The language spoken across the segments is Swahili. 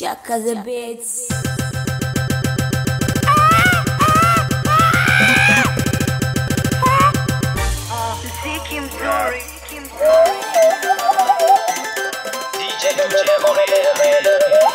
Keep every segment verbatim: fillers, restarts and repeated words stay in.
Chaka the beats. Mziki mzuri. D J Tuche Moreira.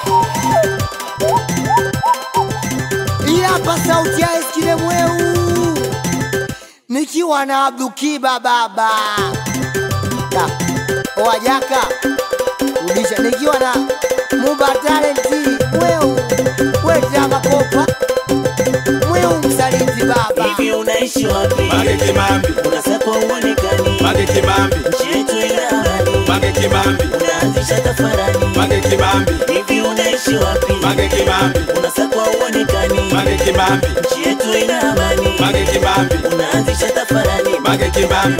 Hii hapa sauti ya Eskile Mweu nikiwa na Abdukiba baba ya Wajaka Udisha nikiwa na Muba Talenti Mweu weta makopa Mweu msaliti baba. Hivi unaishi wapi? Mage Kimambi. Unasako uonekani. Mage Kimambi. Nchi yetu ina amani. Mage Kimambi. Unaanzisha tafarani. Mage Kimambi. Hivi unaishi wapi? Mage Kimambi. Unasako uonekani. Mage Kimambi. Nchi yetu ina amani. Mage Kimambi. Unaanzisha tafarani. Mage Kimambi.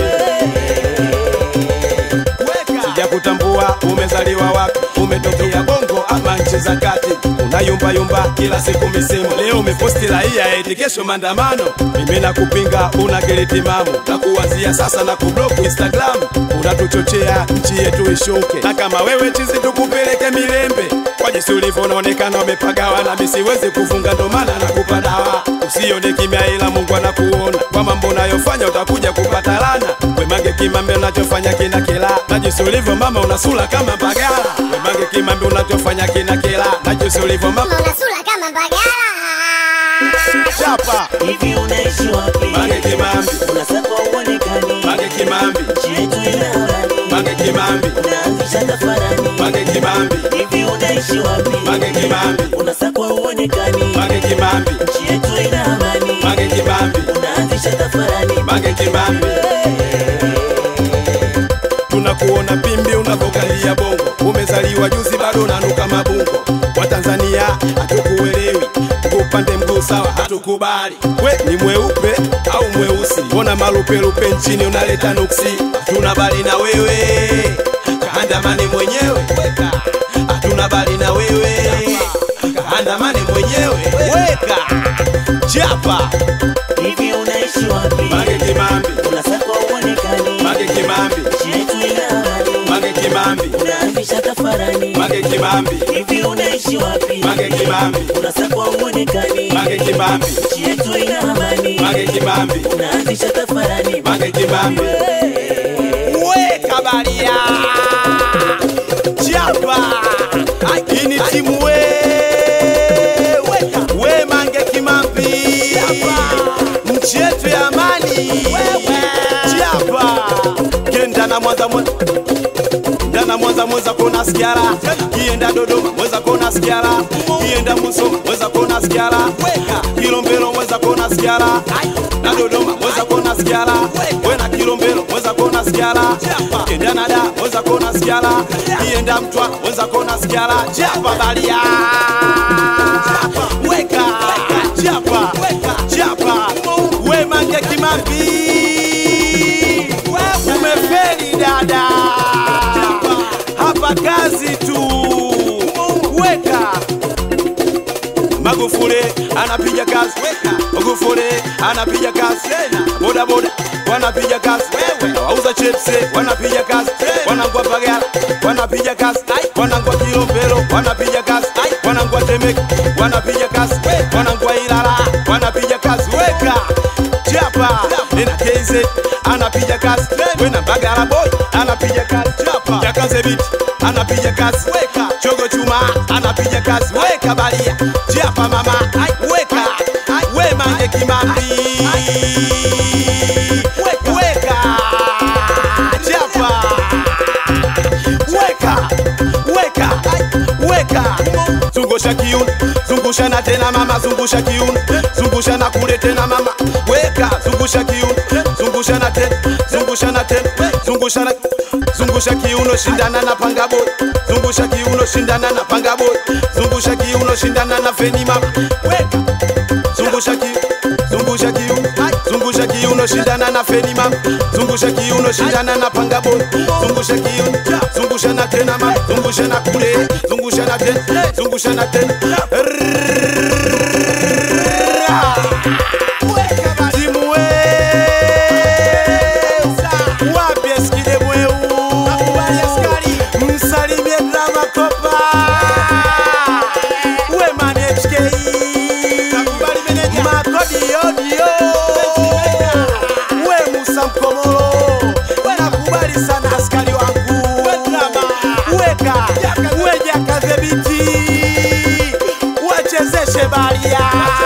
Sija kutambua umezaliwa wapi, umetokea Bongo ama nchi za kati. Unayumba yumba kila siku misemo, leo umeposti raia eti kesho maandamano. Mimi nakupinga una keleti mamu, na kuanzia sasa na kublock Instagram. Unatuchochea nchi yetu ishuke, na kama wewe chizi tukupeleke Milembe. Kwa jinsi ulivyo unaonekana umepagawa, na mimi siwezi kufunga ndo maana nakupa dawa. Usione kimya ila Mungu anakuona, kwa mambo unayofanya utakuja kupata laana. We Mage Kimambi unachofanya kina kila, na jinsi ulivyo mama unasula kama Mbagala. We Mage Kimambi unachofanya kina kila, na jinsi ulivyo mama Unasula kama Mbagala. chapa. Hivi unaishi wapi? Mage Kimambi. Unasako uonekani. Mage Kimambi. Nchi yetu ina amani. Mage Kimambi. Unaanzisha tafarani. Mage Kimambi. Hivi unaishi wapi? Mage Kimambi. Unasako uonekani. Mage Kimambi. Nchi yetu ina amani. Mage Kimambi. Unaanzisha tafarani. Mage Kimambi. Tunakuona pimbi unavokalia Bongo, umezaliwa juzi bado unanuka mabungo. Wa Tanzania hatukuelewi, upande mguu sawa hatukubali. We ni mweupe au mweusi? Mbona malupelupe nchini unaleta nuksi? Hatuna bali na wewe, kaandamane mwenyewe. Hatuna bali na wewe, kaandamane mwenyewe. Weka chapa. Hivi unaishi wapi? Mage Kimambi. Unasako uonekani. Mage Kimambi. Nchi yetu ina amani. Mage Kimambi. Unaanzisha tafarani. Mage Kimambi. Hivi unaishi wapi? Mage Kimambi. Unasako uonekani. Mage Kimambi. Nchi yetu ina amani. Mage Kimambi. Unaanzisha tafarani. Mage Kimambi. Weka baria chapa. Ini timu we Weka we Mage Kimambi. Nchi yetu ya amani. Chapa. Kenda na Mwanza Mwanza. Ndana Mwanza Mwanza kona sikiara. Kienda Dodoma mweza kona sikiara. Kienda Musoma mweza kona sikiara. Kilombero mweza kona sikiara. Na Dodoma mweza kona sikiara. Wena Kilombero mweza kona sikiara. Kienda Nada mweza kona sikiara. Kienda Mtwa mweza kona sikiara. Chapa balia. Weka chapa. Chapa. We Mage Kimambi. Umefeli dada. Hapa kazi tu. Weka Magufuli anapiga kazi. Magufuli anapiga kazi. Boda boda wanapiga kazi. Wauza chips wanapiga kazi. Wanangwa Bagala wanapiga kazi. Wanangwa Kilombero wanapiga kazi. Wanangwa Temeke wanapiga kazi. Wanangwa Ilala wanapiga kazi. Weka chapa. Nina K Z anapiga kazi. Wena Bagala boy anapiga kazi. Chapa Jakaze beat anapiga kazi. Weka Chogo Chuma anapiga kazi. Weka balia chapa mama. Weka we Mage Kimambi. Weka chapa. Weka weka weka zungusha kiuno, zungusha na tena mama, zungusha kiuno, zungusha na kule tena mama. Weka zungusha kiuno, zungusha na tena, zungusha na tena, zungusha na zungusha kiuno, shindana na Panga Boy. Zungusha kiuno, shindana na Panga Boy. Zungusha kiuno, shindana na Feni mama. Weka zungusha kiuno, zungusha kiuno, zungusha kiuno, shindana na Feni mama. Zungusha kiuno, shindana na Panga Boy. Zungusha kiuno, zungusha na tena mama, zungusha na kule, zungusha na tena, zungusha na tena. Timu we wapi Eskile Mweu. Msalimie Drama Kopa. Wachezeshe baria.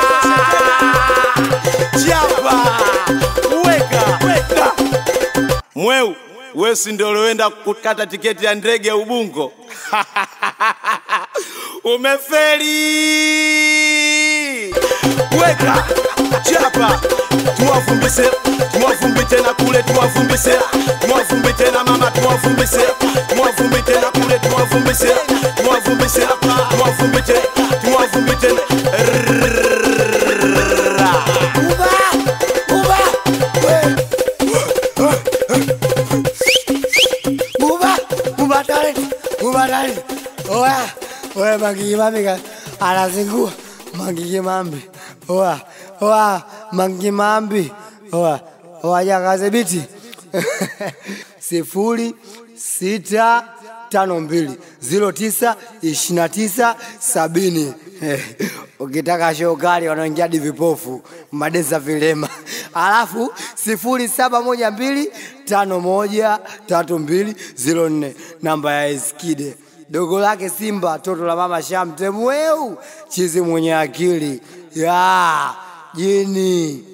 Chapa. Weka. Weka. Mweu, wewe si ndio ulienda kukata tiketi ya ndege Ubungo? Umefeli. Weka. Chapa. Tuwafumbise, tuwafumbi tena kule, tuwafumbise, tuwafumbi tena mama, tuwafumbise, tuwafumbi tena kule, tuwafumbise, tuwafumbise, tuwafumbi tena, tuwafumbi tena. Uba, uba, uba, uba talent, uba talent. Oya, oya Mangi Mambi anazingua, Mangi Mambi. Oya, oya Mangi Mambi. Oya, oya jakaze biti. Sifuri sita tano mbili zero tisa ishirini na tisa sabini. Ukitaka shokali wanaingia divipofu madesa vilema. Alafu sifuri saba moja mbili tano moja tatu mbili zero nne namba ya Eskide. Dogo lake Simba, toto la mama Shamte Mweu, chizi mwenye akili. Ya, jini.